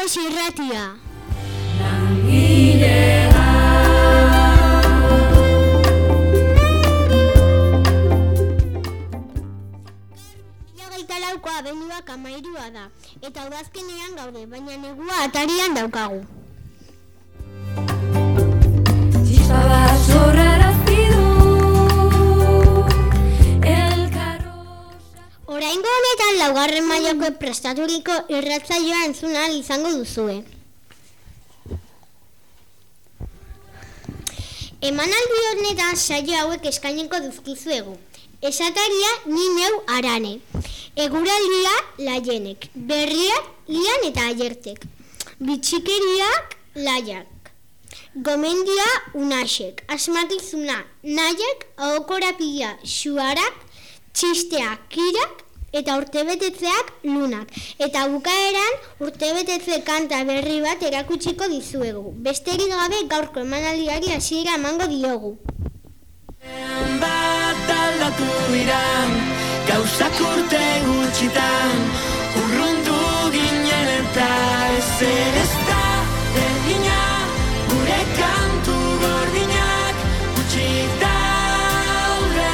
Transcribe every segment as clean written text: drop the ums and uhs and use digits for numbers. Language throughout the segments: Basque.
Burgos irratia. Lauko abenduak 13 da, eta udazkenean gaude, baina negua atarian daukagu. Oraingo honetan laugarren mailako prestaturiko irratsaioa entzun ahal izango duzue. Emanaldi honetan saio hauek eskainiko dizkizuegu. Esataria ni neu Arane. Eguraldia Laienek. Berriak Lian eta Aiertek. Bitxikeriak Laiak. Gomendia Unasek. Asmakizuna Naiak. Ahokorapila Xuarak. Txisteak Kirak. Eta urtebetetzeak Lunak. Eta bukaeran urtebetetze kanta berri bat erakutsiko dizuegu. Besterik gabe gaurko emanaldiari hasiera emango diogu. Bat aldatu iran, gauzak urte gutxitan, urrundu ginen eta ezer ez da berdina, gure kantu gordinak, utxik daude,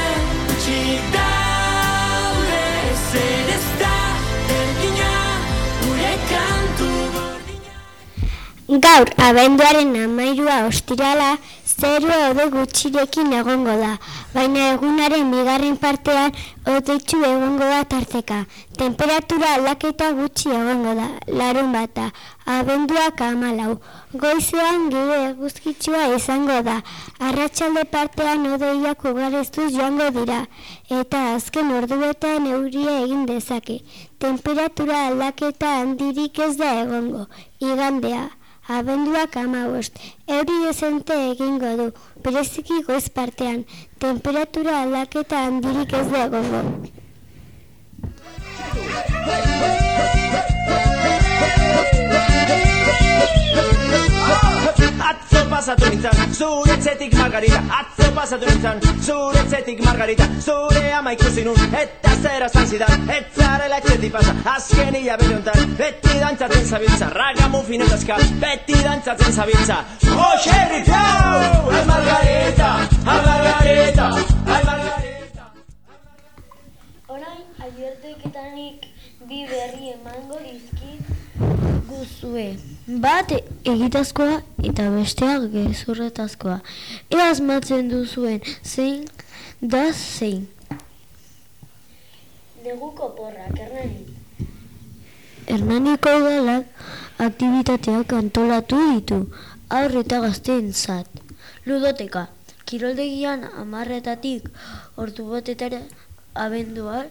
ezer ez da berdina, gure kantu gordinak. Gaur, abenduaren 13 ostirala, zerua hode gutxirekin egongo da, baina egunaren bigarren partean hodeitsu egongo da tarteka. Temperatura aldaketa gutxi egongo da, larunbata, abenduak 14. Goizean giro eguzkitsua izango da, arratsalde partean hodeiak ugareztuz joango dira, eta azken orduetan euria egin dezake. Temperatura aldaketa handirik ez da egongo, igandea. Abenduak 15, euri dezente egingo du, bereziki goiz partean, temperatura aldaketa handirik ez da egongo. Atzo pasatu nintzen, zuretzetik Margarita. Atzo pasatu nintzen, zuretzetik Margarita. Zure ama ikusi nun, eta zera zan zidan, etzarela etxetik pasa. Azken hilabete hontan, beti dantzatzen zabiltza. Ragamuffin eta ska, beti dantzatzen zabiltza. Xerri fiau! Ai Margarita, ai Margarita, ai Margarita. Orain, Aierteketanik bi berri emango dizkit guzue. Bat egitazkoa eta besteak gezurretazkoa. Ea asmatzen duzuen zein da zein. Neguko porrak, Hernani. Hernaniko udalak aktibitateak antolatu ditu, haur eta gazteentzat. Ludoteka, kiroldegian 10:00 ordubotetara, abenduak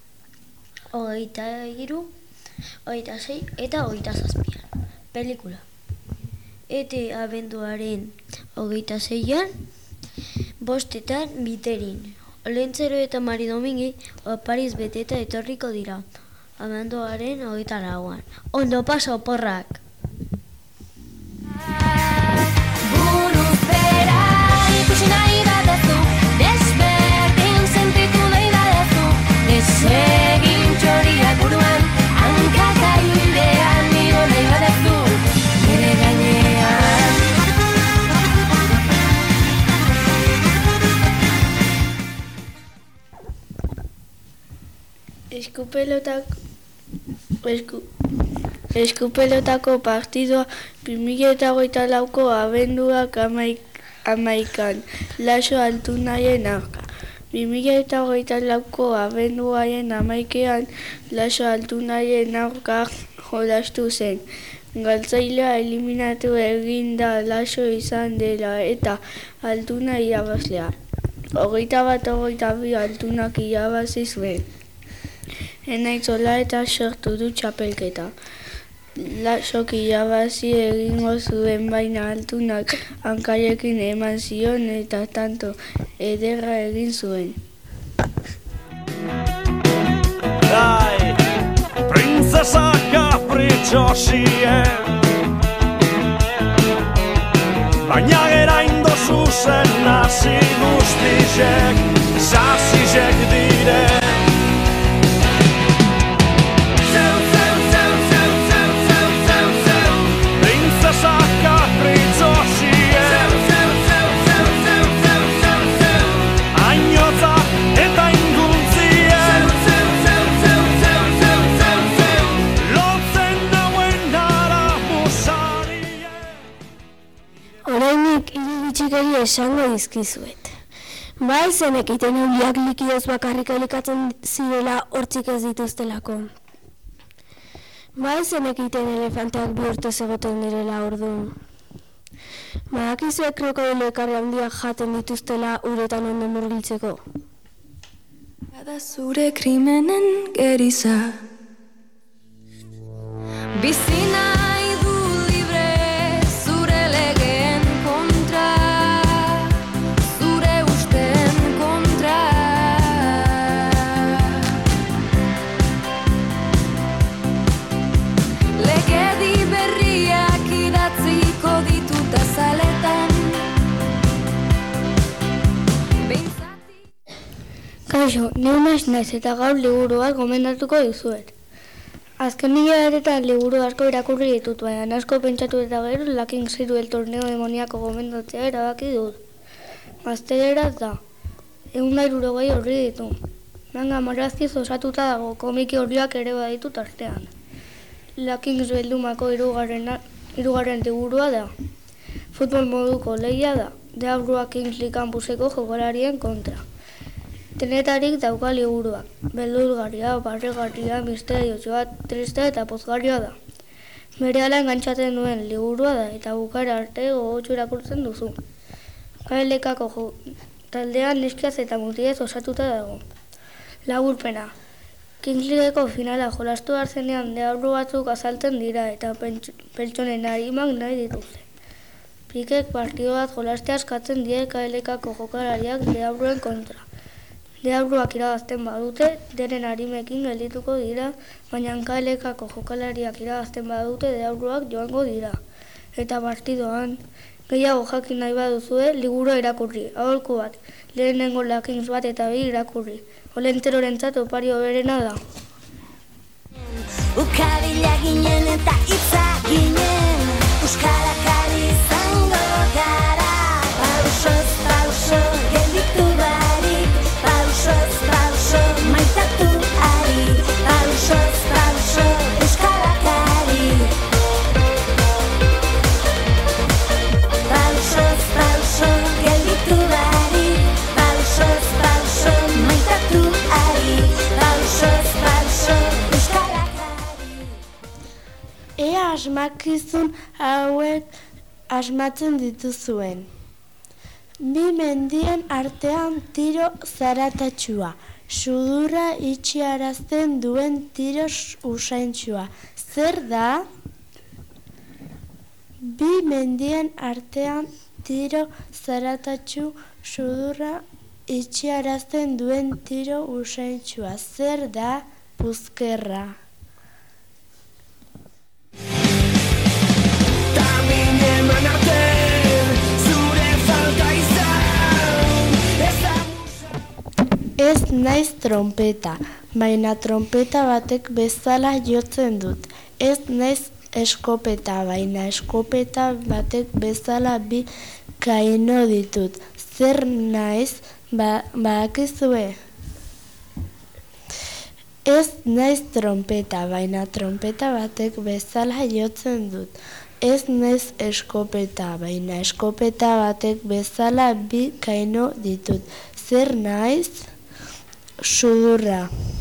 23, 26 eta 27. Pelikula. Ete abenduaren 26an, 5:00 Biterin. Olentzero eta Mari Domingi opariz beteta etorriko dira. Abenduaren 24an. Ondo paso porrak! Buruz bera ikusi nahi badezu, desberdin sentitu nahi badezu, desegin txoriak buruan, hankaka hildean nigo nahi badezu, nire gainean. Eskupelotako partidua 2024ko abenduak 11an, Laso Altunaien aurka. 2024ko abenduaren 11an, Laso Altunaien aurka jolastu zen. Galtzailea eliminatu egin da Laso izan dela eta Altuna irabazlea. 21-22 Altunak irabazi zuen. Enaitzola eta sortu du txapelketa. Lasok irabazi egingo zuen, baina Altunak hankarekin eman zion eta tanto ederra egin zuen. Dai, princesa kapritxosien, baina gera indozu zen nazi guztizek, zazizek dire. Orainik iruditxikeri esango dizkizuet. Bai zenekiten euliak likidoz bakarrik elikatzen zirela hortzik ez dituztelako. Bai zenekiten elefanteak bihurtez egoten direla orduan. Badakizue krokodilo ekarri handiak jaten dituztela uretan ondo murgiltzeko. Bada zure krimenen geriza. Bizi nahi du libre zure legeen kontra, zure usten kontra. Legedi berriak idatziko ditut azaletan. Kaixo, neumaz naiz eta gaur liburuak gomendatuko dizuet. Azken hilabetetan liburu asko irakurri ditut, baina asko pentsatu eta gero Lakin Ziru el torneo demoniako gomendatzea erabaki dut. Gazteleraz da, 160 orri ditu. Manga marrazkiz osatuta dago, komiki orriak ere baditu tartean. Lakin Ziru hirugarren liburua da. Futbol moduko lehia da, Deabrua Kingsley Campuseko jokalarien kontra. Tenetarik dauka liburuak, beldurgarria, barregarria, misteriosoa, triste eta pozgarria da. Berehala engantzatzen duen liburua da eta bukara arte gogotsu irakurtzen duzu. KLK-ko taldean neskiaz eta mutilez osatuta dago. Laburpena. Kingsleyeko finala jolastu hartzenean deabru batzuk azaltzen dira eta pertsonen arimak nahi dituzte. Pikek partido bat jolastea eskatzen die KLK-ko jokalariak deabruen kontra. Deabruak irabazten badute, deren arimekin geldituko dira, baina KLK-ko jokalariak irabazten badute deabruak joango dira. Eta partidoan, gehiago jakin nahi baduzue, liburua irakurri, aholku bat, lehenengo Lakins bat eta 2 irakurri. Olenterorentzat opari hoberena da. Ukabila ginen eta itza ginen, Euskarak ari izango gara. Pausoz, pauso, gelditu barik, pausoz, pauso, maitatu ari. Pausoz, pauso, Euskarak ari. Pausoz, pauso, gelditu barik, pausoz, pauso, maitatu ari. Pausoz, pauso, Euskarak ari. Ea asmakizun hauek asmatzen dituzuen. 2 mendien artean tiro zaratatxua, sudurra itxiarazten duen tiro usaintxua. Zer da? 2 mendien artean tiro zaratatxu, sudurra itxiarazten duen tiro usaintxua. Zer da? Puzkerra. Ez naiz trompeta, baina trompeta batek bezala jotzen dut. Ez naiz eskopeta, baina eskopeta batek bezala 2 kaino ditut. Zer naiz, badakizue? Ez naiz trompeta, baina trompeta batek bezala jotzen dut. Ez naiz eskopeta, baina eskopeta batek bezala 2 kaino ditut. Zer naiz? Sudurra.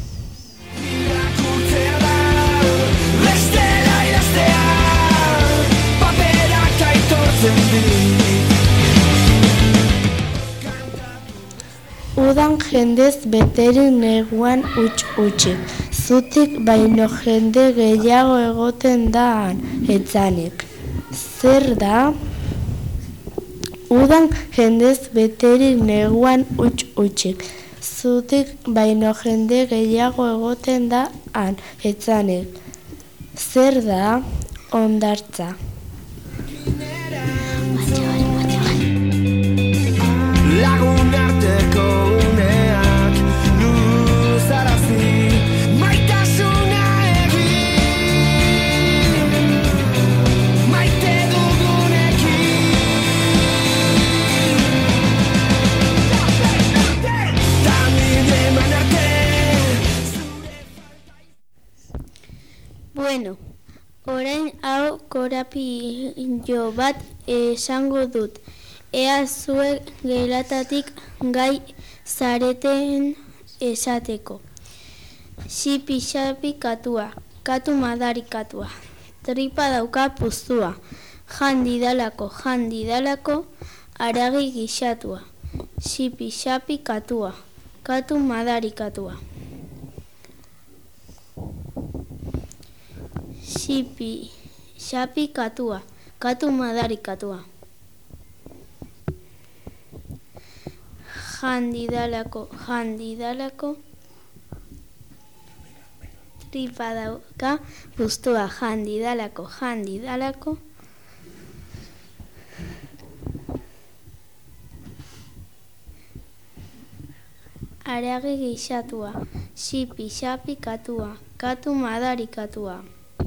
Udan jendez beterin neguan utxik. Zutik baino jende gehiago egoten da han, etzanik. Zer da? Udan jendez beterin neguan utxik. Zutik baino jende gehiago egoten da han, etzanik. Zer da? Hondartza. Lagun arteko uneak luzarazi, maitasuna egin, maite dugunekin. Tamide manarte. Bueno, orain hau korapilo bat esango dut. Ea zuek gelatatik gai zareten esateko. Xipi-xapi katua, katu madari katua. Tripa dauka puztua. Jandidalako, aragi gixatua. Xipi-xapi katua, katu madari katua. Xipi-xapi katua, katu madari katua. Jandidalako, tripa dauka puztua. Jandidalako, aragi gixatua. Xipi-xapi katua, katu madari katua.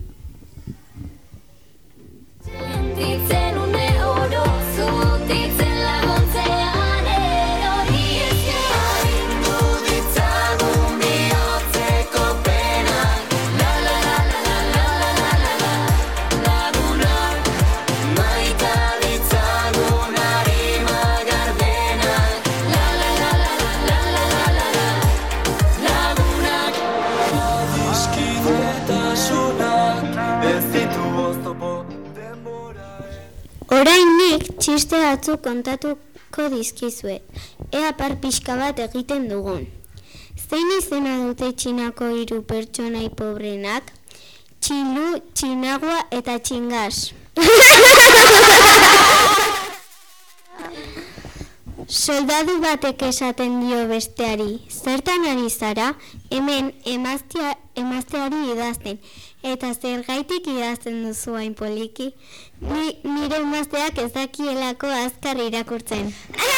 Ditzen une oro, zutitzen laguntzean erori ezkean. Indu ditzagun bihotzeko penak, la la la la la la la la la la. Lagunak, maita ditzagun harima gardenak, la la la la la la la la la. Lagunak, Adiskidetasunak ez ditu oztopo. Orain nik txiste batzuk kontatuko dizkizuet. Ea par pixka bat egiten dugun. Zein izena dute Txinako 3 pertsonai pobrenak? Txilu, Txinagua eta Txingas. Soldadu batek esaten dio besteari, zertan ari zara? Hemen emazteari idazten. Eta zergaitik idazten duzu hain poliki? Nire emazteak ez dakielako azkar irakurtzen.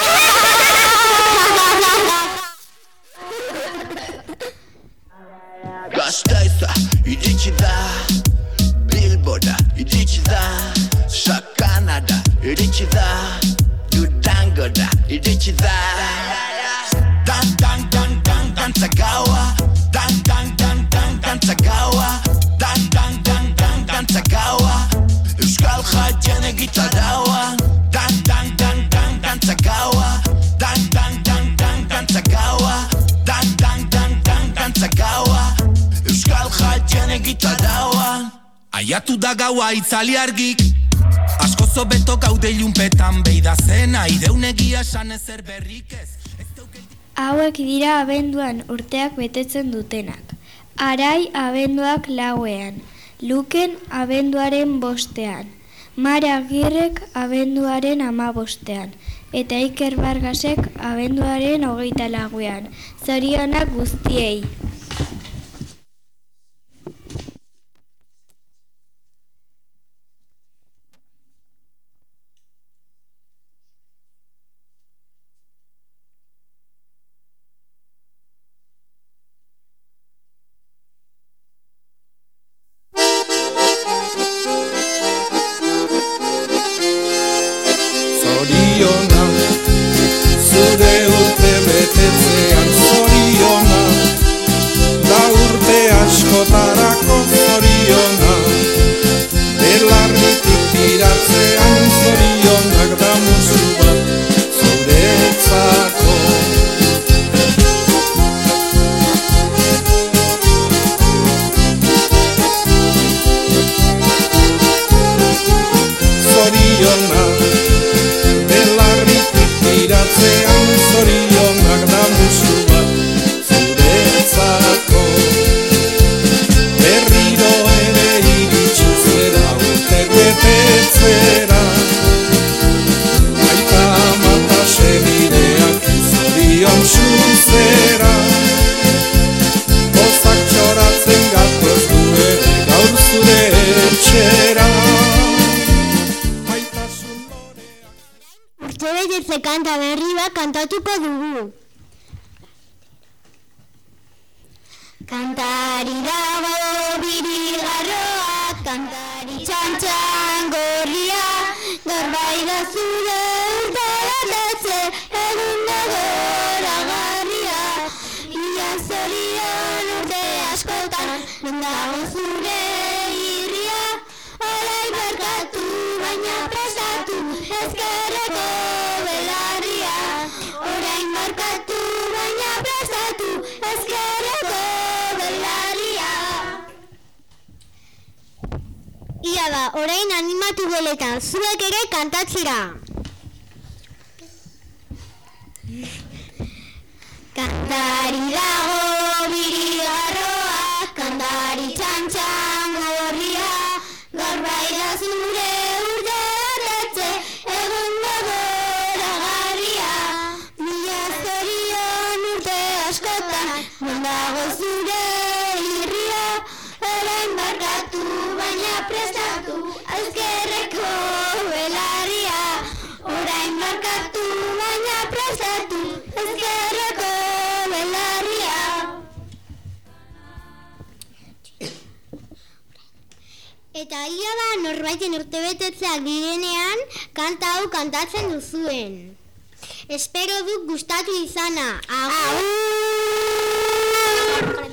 Gasteiza iritsi da, Bilbora iritsi da, Sakanada iritsi da, Durangora iritsi da. Dan dan dan dan dantzagaua, dan dan dan dan dantzagaua, dan dan dan dan dantzagaua, Euskal Jatien egitaraua, dan dan dan dan dantzagaua, dan dan dan dan dantzagaua, dan dan dan dan dantzagaua, Euskal Jatien egitaraua. Aiatu da gaua itzali argik, asko zobeto gaude ilunpetan beida zena, ideunegia esan ezer berrik ez. Hauek dira abenduan urteak betetzen dutenak. Arai abenduak 4ean, Luken abenduaren 5ean, Mara Agirrek abenduaren 15ean, eta Iker Vargasek abenduaren 24ean. Zorionak guztiei! Zure urte betetzean zoriona, da urte askotarako zoriona, belarritik tiratzean zorionak da musu bat zuretzako. Zoriona, iratzean zorionak da musu bat zuretzako. Berriro ere iritsi zera urtek betetzera, aita amata segideak zorion zuzera. Bozak txoratzen gatoz du ere gaur zure etxera. Urtebetetze kanta berri bat kantatuko dugu. Kantari dago birigarroa, kantari txantxan gorria, gaur bai da zure urtebetetze egun dago goragarria. Ia zorion urte askotan, non dago zure irria, orain bertan ezkerreko belarria. Orain markatu baina prestatu, ezkerreko belarria. Ia da, orain animatu beletan, zuek ere kantatzera. Kantari dago birigarroa, kantari txantxan gorria, gaur bai da zure urte betetze, egun gogoragarria. Mila zorion urte askotan, non dago zure irria, orain barkatu baina prestatu, ezkerreko belarria. Orain barkatu baina prestatu, ezkerreko belarria. Eta ia da norbaiten urtebetetzeak direnean kanta hau kantatzen duzuen. Espero duk gustatu izana. Agur!